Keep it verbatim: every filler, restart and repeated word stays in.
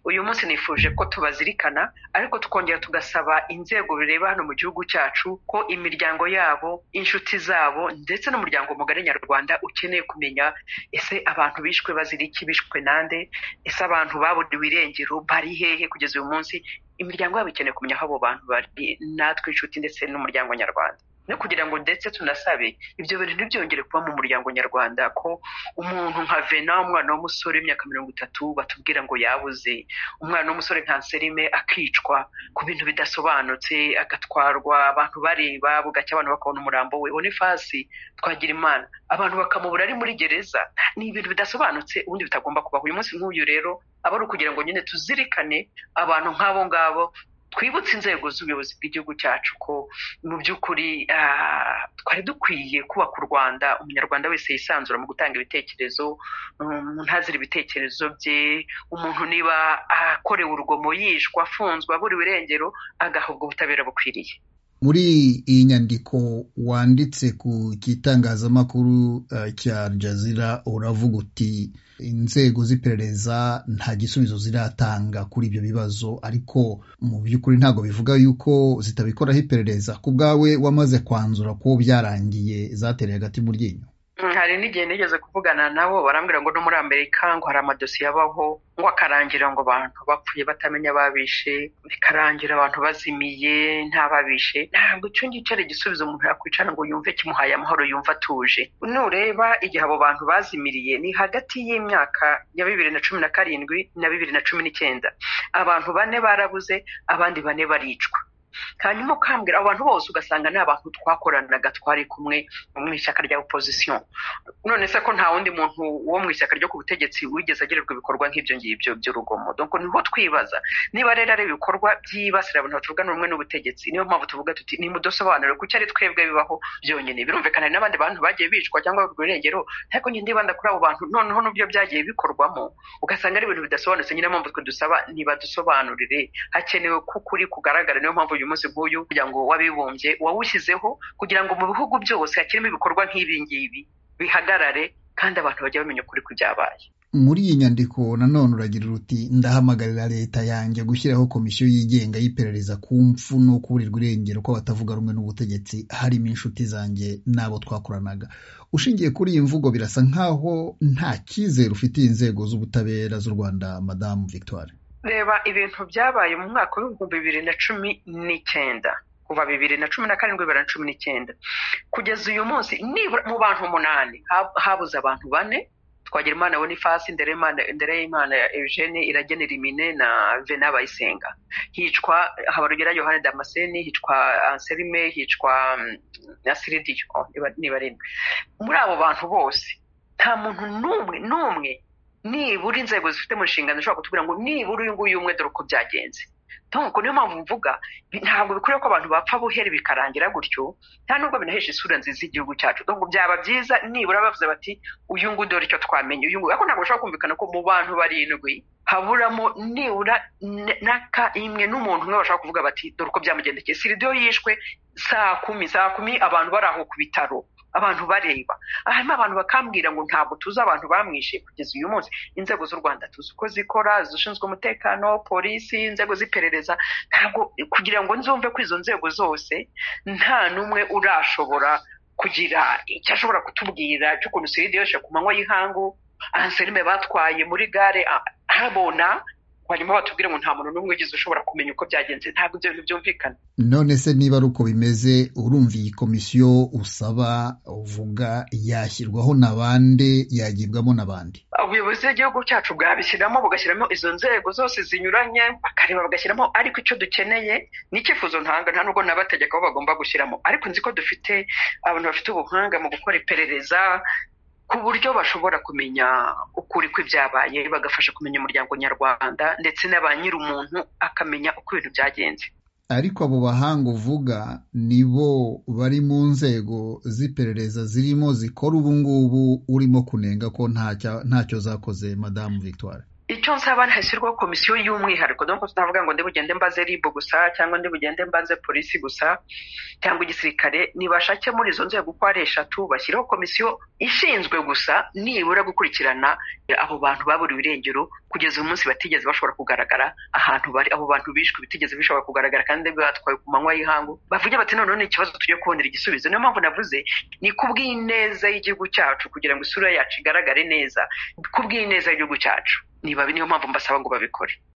uyu munsi nifuje ko tubazirikana ariko tukongera tugasaba inzego bireba hano mu gihugu cyacu ko imiryango yabo, inshuti zabo ndetse n'umuryango mugari nyarwanda ukeneye kumenya ese abantu bishwe bazira iki, bishwe nande, ese abantu baburiwe irengero bari hehe kugeza uyu munsi. Imiryango yabo ikeneye kumenya aho abo bantu bari, natwe inshuti ndetse n'umuryango nyarwanda, no kugira ngo ndetse tunasabe ibyo bintu ntibyongere kuba mu muryango nyarwanda, ko umuntu nka Vena, umwana w'umusore w'imyaka mirongo itatu, batubwira ngo yabuze, umwana w'umusore nka Nserime akicwa ku bintu bidasobanutse, agatwarwa abantu bareba, bugacya abantu bakabona umurambo we. Boniface Twagirimana abantu bakamubura ari muri gereza. Ni ibintu bidasobanutse ubundi bitagomba kubaho. Uyu munsi nk'uyu rero aba ari ukugira ngo nyine tuzirikane abantu nk'abo ngabo, twibutse inzego z'ubuyobozi bw'igihugu cyacu ko mu by'ukuri twari dukwiye kubaka u Rwanda umunyarwanda wese yisanzura mu gutanga ibitekerezo, ntazira ibitekerezo bye, umuntu niba akorewe urugomo, yishwa, afunzwe, aburiwe irengero, agahabwa ubutabera bukwiriye. Muri iyi nyandiko wanditse ku gitangazamakuru uh, cya Al Jazeera uravuga uti inzego z'iperereza nta gisubizo ziratanga kuri ibyo bibazo, ariko mu by'ukuri ntago bivuga yuko zitabikoraho iperereza. Ku bwawe wamaze kwanzura ko byarangiye zatereye hagati mu ryinyo? Hari n'igihe nigeze kuvugana nabo barambwira ngo no muri Amerika ngo hari amadosiye abaho ngo akarangira ngo abantu bapfuye batamenya babishe, bikarangira abantu bazimiye nta babishe. Ntabwo icyo ngicyo ari igisubizo umuntu yakwicara ngo yumve kimuhaye amahoro, yumva atuje. Nureba igihe abo bantu bazimiriye ni hagati y'imyaka ya bibiri na cumi na karindwi na bibiri na cumi n'icyenda. Abantu bane barabuze, abandi bane baricwa. Hanyuma ukambwira abantu bose ugasanga ni abantu twakoranaga, twari kumwe mu ishyaka rya opposition. None se ko nta wundi muntu wo mu ishyaka ryo ku butegetsi wigeze agirirwa ibikorwa nk'ibyo ngibyo by'urugomo? Donc niho twibaza niba rero ari ibikorwa byibasira abantu batuvugana rumwe n'ubutegetsi, niyo mpamvu tuvuga tuti ni mudosobanure kuki ari twebwe bibaho byonyine. Birumvikana n'abandi bantu bagiye bicwa cyangwa urwirengero, ariko nyine ndibanda kuri abo bantu noneho n'ubyo byagiye bikorwamo ugasanga ari ibintu bidasobanutse. Nyine mpamvu twe dusaba niba dusobanurire, hakenewe kukuri kugaragara. Niyo mpamvu uyu munsi bw'uyu kugira ngo wabibumbye wawushyizeho kugira ngo mu bihugu byose hakirimo ibikorwa nk'ibi ngibi bihagarare kandi abantu bajya bamenya ukuri ku byabaye. Muri iyi nyandiko nanone uragira uti ndahamagarira leta yanjye gushyiraho komisiyo yigenga y'iperereza ku mfu no kuburirwa irengero ko batavuga rumwe n'ubutegetsi, harimo inshuti zanjye n'abo twakoranaga. Ushingiye kuri iyi mvugo birasa nkaho nta cyizere ufitiye inzego z'ubutabera z'u Rwanda, Madame Victoire. Reba ibintu byabaye mu mwaka w'ibihumbi bibiri na cumi n'icyenda, kuva bibiri na cumi na karindwi bibiri na cumi n'icyenda kugeza uyu munsi, nibura mu bantu umunani habuze abantu bane: Twagirimana Boniface, Ndereyimana Eugene, Iragena Rimine na Vena Bayisenga. Hicwa Habarugera Yohane Damascene, hicwa Anselme, hicwa Nasiridiyo, niba rimwe. Muri abo bantu bose nta muntu n'umwe n'umwe nibura inzego zifite mu nshingano zishobora kutubwira ngo nibura uyu nguyu umwe dore uko byagenze. Donc niyo mpamvu mvuga ntabwo bikwiriye ko abantu bapfa buhere bikarangira gutyo, nta nubwo binahesha isura nziza igihugu cyacu. Donc byaba byiza nibura bavuze bati uyu nguyu dore icyo twamenye, uyu nguyu. Ariko ntabwo bashobora kumvikana ko mu bantu barindwi haburamo nibura naka imwe n'umuntu umwe bashobora kuvuga bati dore uko byamugendekeye. Siridiyo yishwe saa kumi saa kumi abantu bari aho ku bitaro, abantu bareba. Hanyuma abantu bakambwira ngo ntabwo tuzi abantu bamwishe. Kugeza uyu munsi inzego z'u Rwanda tuzi uko zikora, zishinzwe umutekano, polisi, inzego z'iperereza. Ntabwo kugira ngo nzumve ko izo nzego zose nta n'umwe urashobora kugira icyo ashobora kutubwira cy'ukuntu Siridiyo yishe ku manywa y'ihangu, Anselme batwaye muri gare habona, hanyuma batubwira ngo nta muntu n'umwe ugize ushobora kumenya uko byagenze. Ntabwo ibyo bintu byumvikana. None se niba ari uko bimeze, urumva iyi komisiyo usaba uvuga yashyirwaho n'abandi, yagibwamo n'abandi? Ubuyobozi bw'igihugu cyacu bwabishyiramo, bugashyiramo izo nzego zose zinyuranye, bakareba bagashyiramo. Ariko icyo dukeneye ni icyifuzo ntanga, nta nubwo nabategeka aho bagomba gushyiramo. Ariko nzi ko dufite abantu bafite ubuhanga mu gukora iperereza ku buryo bashobora kumenya ukuri kw'ibyabaye, bagafasha kumenya umuryango nyarwanda ndetse n'aba nyir'umuntu akamenya uko ibintu byagenze. Ariko abo bahanga uvuga nibo bari mu nzego z'iperereza zirimo zikora ubu ngubu urimo kunenga ko ntacyo ntacyo zakoze, Madame Victoire? icyo nsaba hashyirwaho komisiyo y'umwihariko, donc tutavuga ngo ndi bugende mbaze R I B gusa cyangwa ndi bugende mbaze polisi gusa cyangwa igisirikare, nibashake muri izo nzego uko ari eshatu bashyiraho komisiyo ishinzwe gusa nibura gukurikirana abo bantu baburiwe irengero kugeza uyu munsi batigeze bashobora kugaragara ahantu bari, abo bantu bishwe bitigeze bishobora kugaragara kandi batwaye ku manywa y'ihangu, bavuge bati none ni ikibazo tugiye kubonera igisubizo. Niyo mpamvu navuze ni kubw'ineza y'igihugu cyacu kugira ngo isura yacu igaragare neza, kubw'ineza y'igihugu cyacu niba niyo mpamvu mbasaba ngo babikore.